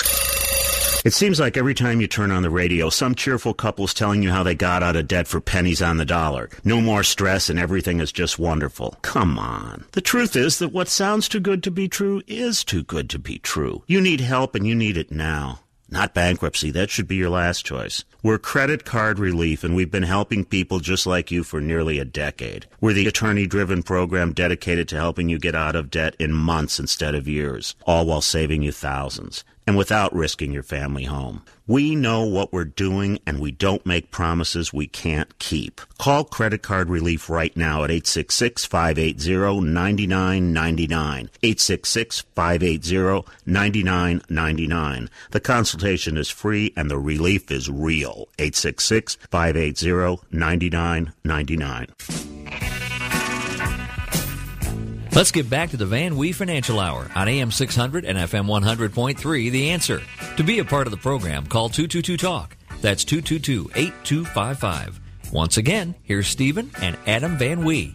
It seems like every time you turn on the radio, some cheerful couple's telling you how they got out of debt for pennies on the dollar. No more stress and everything is just wonderful. Come on. The truth is that what sounds too good to be true is too good to be true. You need help and you need it now. Not bankruptcy. That should be your last choice. We're Credit Card Relief, and we've been helping people just like you for nearly a decade. We're the attorney-driven program dedicated to helping you get out of debt in months instead of years, all while saving you thousands, and without risking your family home. We know what we're doing, and we don't make promises we can't keep. Call Credit Card Relief right now at eight six six, five eight zero, nine nine nine nine, eight six six, five eight zero, nine nine nine nine. The consultation is free, and the relief is real. eight six six, five eight zero, nine nine nine nine. Let's get back to the Van Wee Financial Hour on A M six hundred and F M one hundred point three, The Answer. To be a part of the program, call two two two talk. That's two two two, eight two five five. Once again, here's Stephen and Adam Van Wee.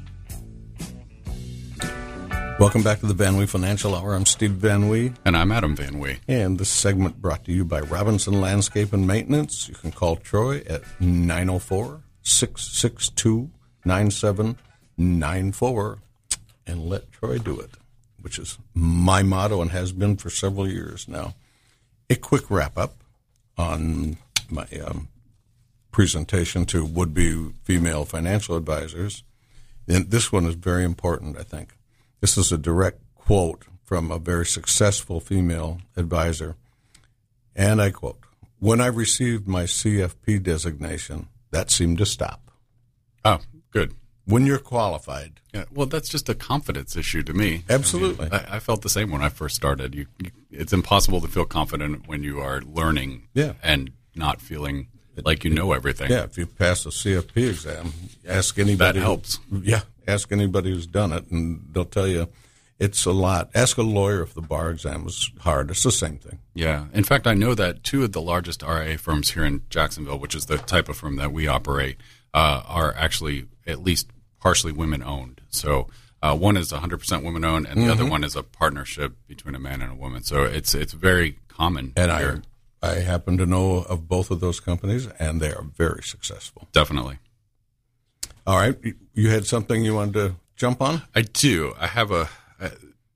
Welcome back to the Van Wee Financial Hour. I'm Steve Van Wee. And I'm Adam Van Wee. And this segment brought to you by Robinson Landscape and Maintenance. You can call Troy at nine oh four, six six two, nine seven nine four and let Troy do it, which is my motto and has been for several years now. A quick wrap-up on my um, presentation to would-be female financial advisors. And this one is very important, I think. This is a direct quote from a very successful female advisor. And I quote, "When I received my C F P designation, that seemed to stop." Oh, good. When you're qualified. Yeah, well, that's just a confidence issue to me. Absolutely. I, mean, I, I felt the same when I first started. You, you, it's impossible to feel confident when you are learning yeah. and not feeling like you know everything. Yeah, if you pass a C F P exam, ask anybody. That helps. Who, yeah, ask anybody who's done it, and they'll tell you it's a lot. Ask a lawyer if the bar exam was hard. It's the same thing. Yeah. In fact, I know that two of the largest R I A firms here in Jacksonville, which is the type of firm that we operate, uh, are actually at least partially women-owned. So uh, one is one hundred percent women-owned, and the mm-hmm. other one is a partnership between a man and a woman. So it's it's very common and here. I, I happen to know of both of those companies, and they are very successful. Definitely. All right. You had something you wanted to jump on? I do. I have a... I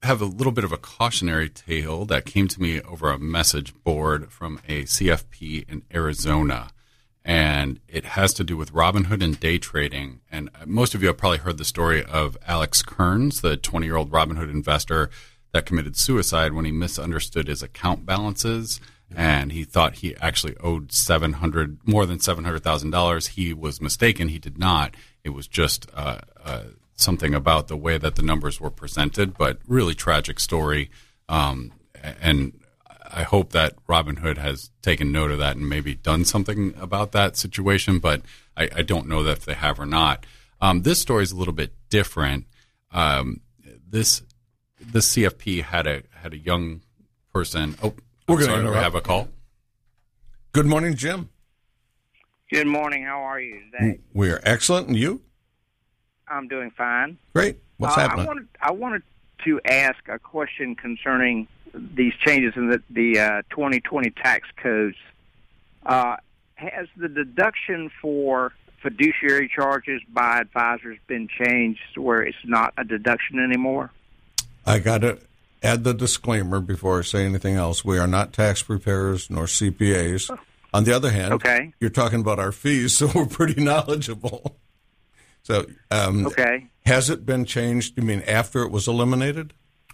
have a little bit of a cautionary tale that came to me over a message board from a C F P in Arizona. And it has to do with Robinhood and day trading. And most of you have probably heard the story of Alex Kearns, the twenty-year-old Robinhood investor that committed suicide when he misunderstood his account balances. And he thought he actually owed seven hundred more than seven hundred thousand dollars. He was mistaken. He did not. It was just uh, uh, something about the way that the numbers were presented, but really tragic story. Um, and I hope that Robinhood has taken note of that and maybe done something about that situation, but I, I don't know that if they have or not. Um, this story is a little bit different. Um, this this C F P had a had a young person. Oh, we're going to have a call. Good morning, Jim. Good morning. How are you today? We are excellent, and you? I'm doing fine. Great. What's uh, happening? I wanted I wanted to ask a question concerning these changes in the, the uh, twenty twenty tax codes. Uh, has the deduction for fiduciary charges by advisors been changed where it's not a deduction anymore? I got to add the disclaimer before I say anything else. We are not tax preparers nor C P As. On the other hand, okay. You're talking about our fees, so we're pretty knowledgeable. So, um, okay. Has it been changed? You mean after it was eliminated?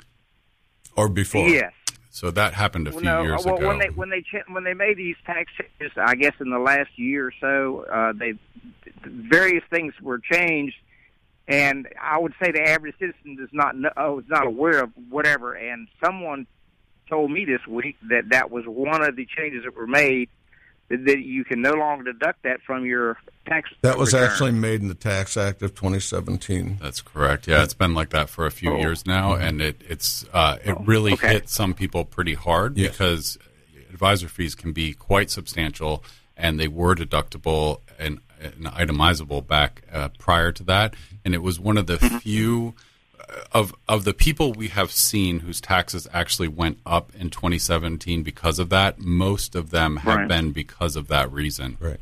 Or before? Yes. So that happened a well, few no, years well, ago. When they when they ch- when they made these tax changes, I guess in the last year or so, uh, they various things were changed, and I would say the average citizen does not know, oh, is not aware of whatever. And someone told me this week that that was one of the changes that were made, that, that you can no longer deduct that from your tax. That was return. actually made in the Tax Act of twenty seventeen. That's correct. Yeah, it's been like that for a few oh. years now, and it it's uh, it really okay. hit some people pretty hard yes. because advisor fees can be quite substantial, and they were deductible and, and itemizable back uh, prior to that. And it was one of the mm-hmm. few of of the people we have seen whose taxes actually went up in twenty seventeen because of that. Most of them have right. been because of that reason. Right.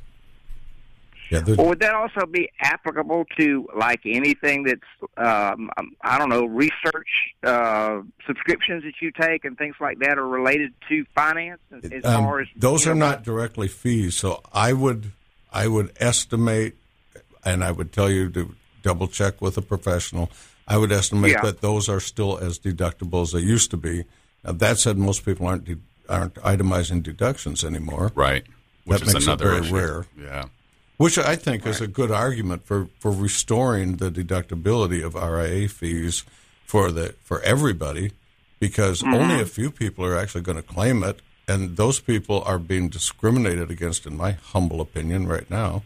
Yeah, well, would that also be applicable to like anything that's um, I don't know, research uh, subscriptions that you take and things like that are related to finance? As um, far as those you are know, not directly fees, so I would I would estimate, and I would tell you to double check with a professional. I would estimate yeah. that those are still as deductible as they used to be. Now, that said, most people aren't de- aren't itemizing deductions anymore. Right, which that is makes another it very issue. rare. Yeah. Which I think right. is a good argument for, for restoring the deductibility of R I A fees for the for everybody, because mm-hmm. only a few people are actually going to claim it, and those people are being discriminated against, in my humble opinion, right now.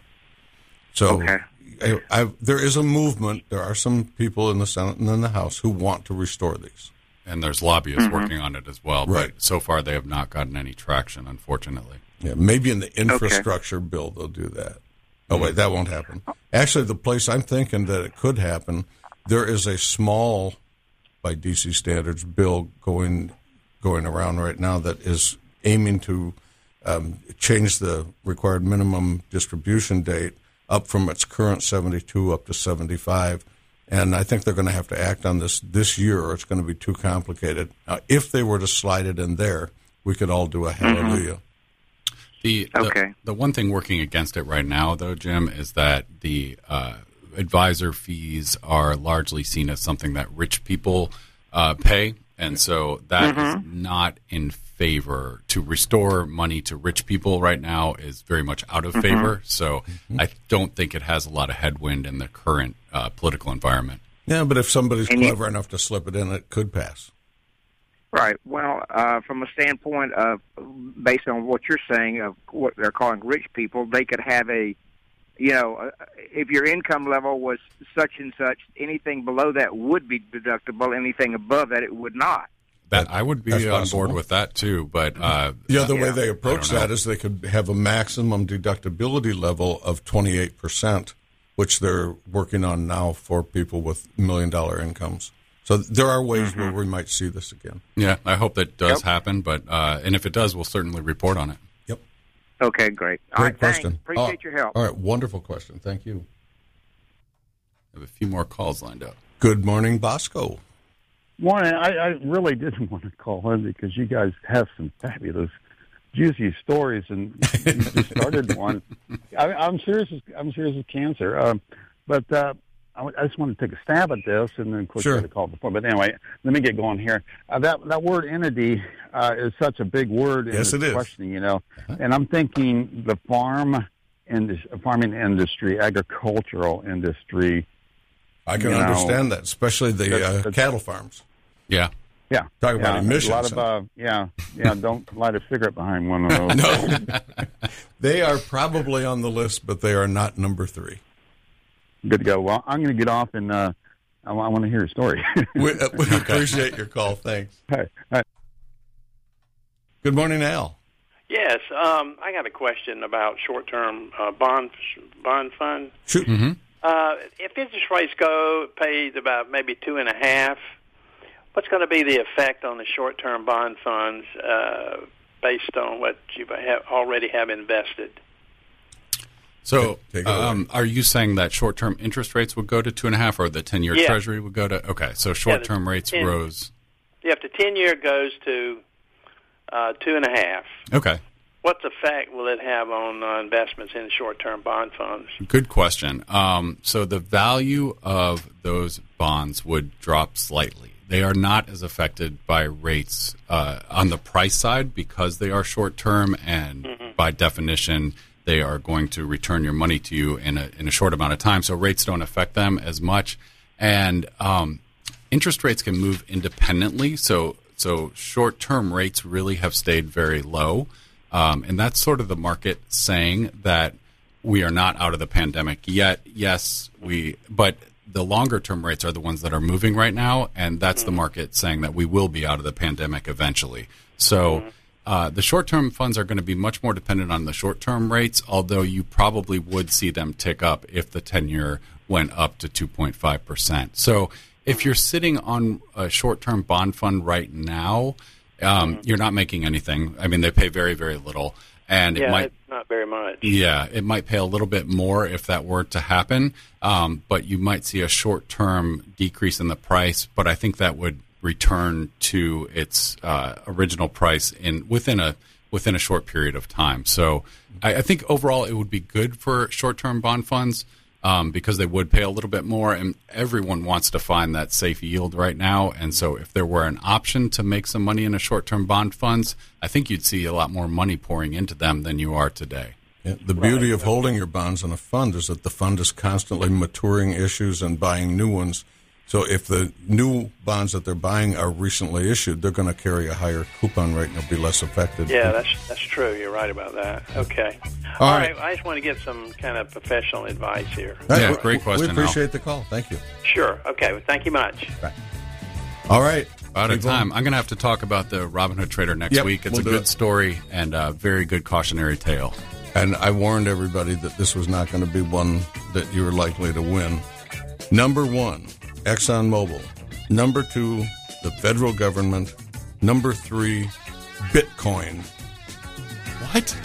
So okay. I, I, there is a movement. There are some people in the Senate and in the House who want to restore these. And there's lobbyists mm-hmm. working on it as well. Right. But so far they have not gotten any traction, unfortunately. Yeah, maybe in the infrastructure okay. bill they'll do that. Oh, wait, that won't happen. Actually, the place I'm thinking that it could happen, there is a small, by D C standards, bill going going around right now that is aiming to um, change the required minimum distribution date up from its current seventy-two up to seventy-five. And I think they're going to have to act on this this year, or it's going to be too complicated. Now, if they were to slide it in there, we could all do a hallelujah. Mm-hmm. The, okay. the the one thing working against it right now, though, Jim, is that the uh, advisor fees are largely seen as something that rich people uh, pay, and so that mm-hmm. is not in favor. To restore money to rich people right now is very much out of mm-hmm. favor. So mm-hmm. I don't think it has a lot of headwind in the current uh, political environment. Yeah, but if somebody's and clever you, enough to slip it in, it could pass. Right. Well, uh, from a standpoint of, based on what you're saying of what they're calling rich people, they could have a, you know, uh, if your income level was such and such, anything below that would be deductible. Anything above that, it would not. That I would be on board with that too, but uh, the other yeah. way they approach that is they could have a maximum deductibility level of twenty-eight percent, which they're working on now for people with million dollar incomes. So there are ways mm-hmm. where we might see this again. Yeah, I hope that does yep. happen, but uh, and if it does, we'll certainly report on it. Yep. Okay, great. Great all right, question. Thanks. Appreciate oh, your help. All right, wonderful question. Thank you. I have a few more calls lined up. Good morning, Bosco. Morning. I, I really didn't want to call in because you guys have some fabulous, juicy stories, and you just started one. I, I'm serious. As, I'm serious as cancer. Um, but uh, I, I just want to take a stab at this, and then of course sure. I had to call before. But anyway, let me get going here. Uh, that that word entity uh, is such a big word in yes, this it is. questioning, you know. Uh-huh. And I'm thinking the farm, indus- farming industry, agricultural industry. I can you know, understand that, especially the that's, uh, that's, cattle farms. Yeah. Yeah. Talk about yeah, emissions. A lot of, uh, yeah, yeah, don't light a cigarette behind one of those. No. They are probably on the list, but they are not number three. Good to go. Well, I'm going to get off, and uh, I, I want to hear a story. we uh, we appreciate your call. Thanks. Hi. Hi. Good morning, Al. Yes, um, I got a question about short-term uh, bond bond fund. Shoot. Mm-hmm. Uh, if interest rates go pays about maybe two and a half, what's going to be the effect on the short-term bond funds uh, based on what you have already have invested? So, um, are you saying that short-term interest rates would go to two and a half, or the ten-year yeah. Treasury would go to? Okay, so short-term yeah, rates ten, rose. Yeah, if the ten-year goes to uh, two and a half. Okay. What effect will it have on uh, investments in short-term bond funds? Good question. Um, so the value of those bonds would drop slightly. They are not as affected by rates uh, on the price side because they are short-term, and mm-hmm. by definition, they are going to return your money to you in a in a short amount of time. So rates don't affect them as much, and um, interest rates can move independently. So so short-term rates really have stayed very low. Um, and that's sort of the market saying that we are not out of the pandemic yet. Yes, we, but the longer term rates are the ones that are moving right now, and that's the market saying that we will be out of the pandemic eventually. So uh, the short term funds are going to be much more dependent on the short term rates, although you probably would see them tick up if the ten year went up to two point five percent. So if you're sitting on a short term bond fund right now, Um, you're not making anything. I mean, they pay very, very little, and yeah, it might it's not very much. Yeah, it might pay a little bit more if that were to happen, um, but you might see a short-term decrease in the price. But I think that would return to its uh, original price in within a within a short period of time. So I, I think overall it would be good for short-term bond funds. Um, because they would pay a little bit more, and everyone wants to find that safe yield right now. And so if there were an option to make some money in a short-term bond funds, I think you'd see a lot more money pouring into them than you are today. Yeah, the beauty of holding your bonds in a fund is that the fund is constantly maturing issues and buying new ones. So if the new bonds that they're buying are recently issued, they're going to carry a higher coupon rate and they'll be less affected. Yeah, that's that's true. You're right about that. Okay. All, All right. right. I just want to get some kind of professional advice here. Yeah, yeah great question. We appreciate Al. the call. Thank you. Sure. Okay. Well, thank you much. Right. All right. Out of time. I'm going to have to talk about the Robinhood Trader next yep, week. It's we'll a good it. story and a very good cautionary tale. And I warned everybody that this was not going to be one that you were likely to win. Number one, ExxonMobil. Number two, the federal government. Number three, Bitcoin. What?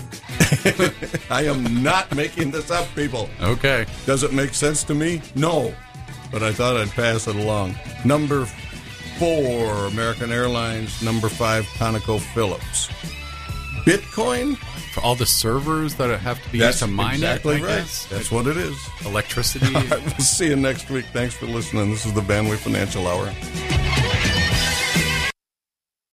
I am not making this up, people. Okay. Does it make sense to me? No. But I thought I'd pass it along. Number four, American Airlines. Number five, ConocoPhillips. Bitcoin? For all the servers that have to be That's used to mine exactly it, I right. guess. That's what it is. Electricity. All right, we'll see you next week. Thanks for listening. This is the Van Wee Financial Hour.